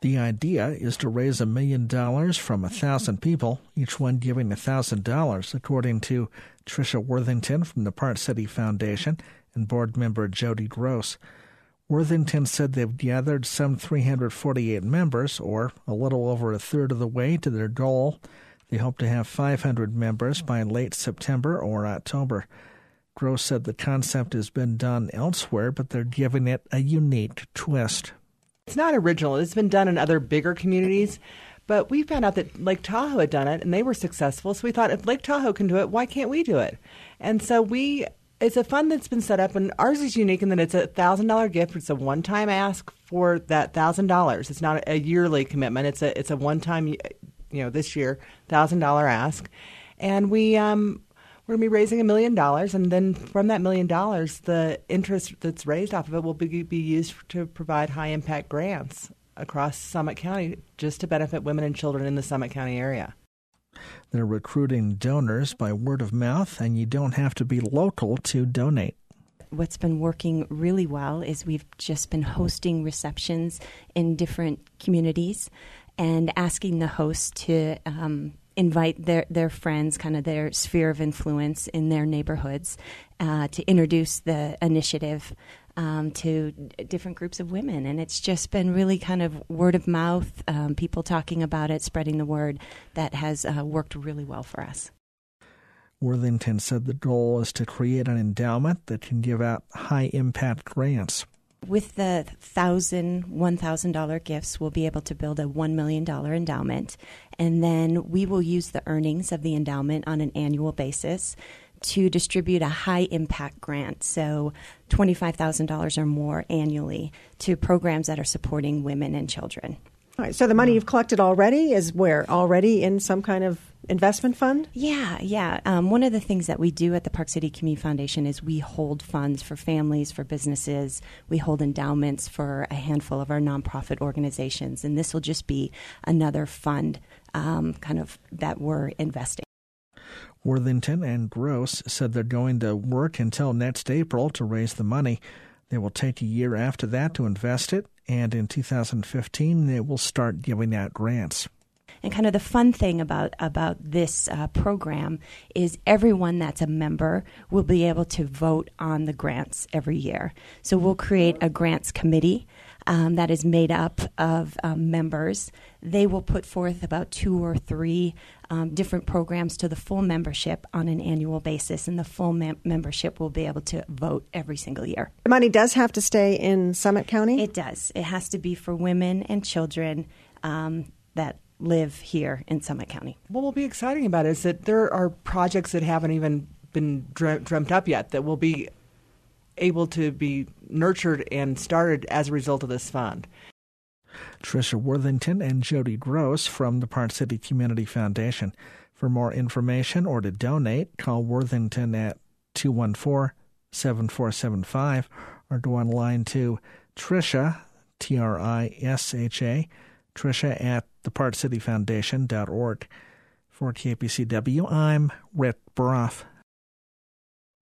The idea is to raise $1 million from 1,000 people, each one giving $1,000, according to Tricia Worthington from the Park City Foundation and board member Jody Gross. Worthington said they've gathered some 348 members, or a little over a third of the way to their goal. They hope to have 500 members by late September or October. Gross said the concept has been done elsewhere, but they're giving it a unique twist. It's not original. It's been done in other bigger communities, but we found out that Lake Tahoe had done it, and they were successful. So we thought, if Lake Tahoe can do it, why can't we do it? And so it's a fund that's been set up, and ours is unique in that it's a $1,000 gift. It's a one-time ask for that $1,000. It's not a yearly commitment. It's a one-time, this year, $1,000 ask. And we're going to be raising $1 million, and then from that $1 million, the interest that's raised off of it will be used to provide high-impact grants across Summit County just to benefit women and children in the Summit County area. They're recruiting donors by word of mouth, and you don't have to be local to donate. What's been working really well is we've just been hosting receptions in different communities and asking the hosts to invite their friends, kind of their sphere of influence in their neighborhoods, to introduce the initiative to different groups of women. And it's just been really kind of word of mouth, people talking about it, spreading the word, that has worked really well for us. Worthington said the goal is to create an endowment that can give out high-impact grants. With the $1,000 gifts, we'll be able to build a $1 million endowment, and then we will use the earnings of the endowment on an annual basis to distribute a high-impact grant, so $25,000 or more annually, to programs that are supporting women and children. All right, so the money you've collected already is where? Already in some kind of investment fund? Yeah. One of the things that we do at the Park City Community Foundation is we hold funds for families, for businesses. We hold endowments for a handful of our nonprofit organizations, and this will just be another fund kind of that we're investing. Worthington and Gross said they're going to work until next April to raise the money. They will take a year after that to invest it, and in 2015 they will start giving out grants. And kind of the fun thing about this program is everyone that's a member will be able to vote on the grants every year. So we'll create a grants committee that is made up of members. They will put forth about 2 or 3 different programs to the full membership on an annual basis, and the full membership will be able to vote every single year. The money does have to stay in Summit County? It does. It has to be for women and children that live here in Summit County. What will be exciting about it is that there are projects that haven't even been dreamt up yet that will be able to be nurtured and started as a result of this fund. Tricia Worthington and Jody Gross from the Park City Community Foundation. For more information or to donate, call Worthington at 214-7475 or go online to Tricia, Trisha, Tricia at theparkcityfoundation.org. For KPCW, I'm Rick Broff.